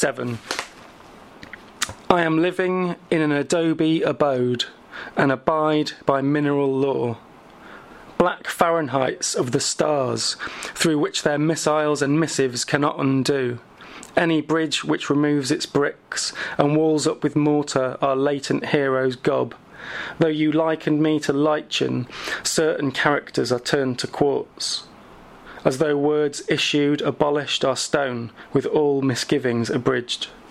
7. I am living in an adobe abode, and abide by mineral law. Black Fahrenheits of the stars, through which their missiles and missives cannot undo. Any bridge which removes its bricks, and walls up with mortar our latent heroes gob. Though you likened me to lichen, certain characters are turned to quartz. As though words issued abolished are stone, with all misgivings abridged.